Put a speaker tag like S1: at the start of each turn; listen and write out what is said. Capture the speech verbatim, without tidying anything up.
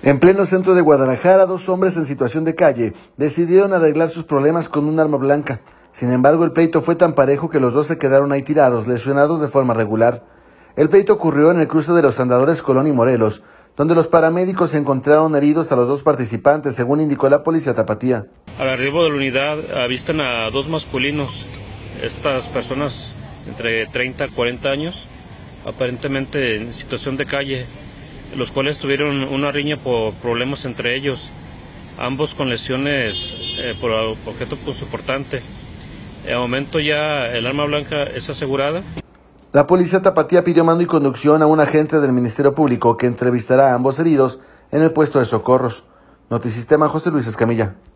S1: En pleno centro de Guadalajara, dos hombres en situación de calle decidieron arreglar sus problemas con un arma blanca. Sin embargo, el pleito fue tan parejo que los dos se quedaron ahí tirados, lesionados de forma regular. El pleito ocurrió en el cruce de los Andadores Colón y Morelos, donde los paramédicos encontraron heridos a los dos participantes, según indicó la policía tapatía.
S2: Al arribo de la unidad avistan a dos masculinos, estas personas entre treinta a cuarenta años, aparentemente en situación de calle, los cuales tuvieron una riña por problemas entre ellos, ambos con lesiones eh, por objeto punzocortante. De momento ya el arma blanca es asegurada.
S1: La policía tapatía pidió mando y conducción a un agente del Ministerio Público que entrevistará a ambos heridos en el puesto de socorros. Notisistema, José Luis Escamilla.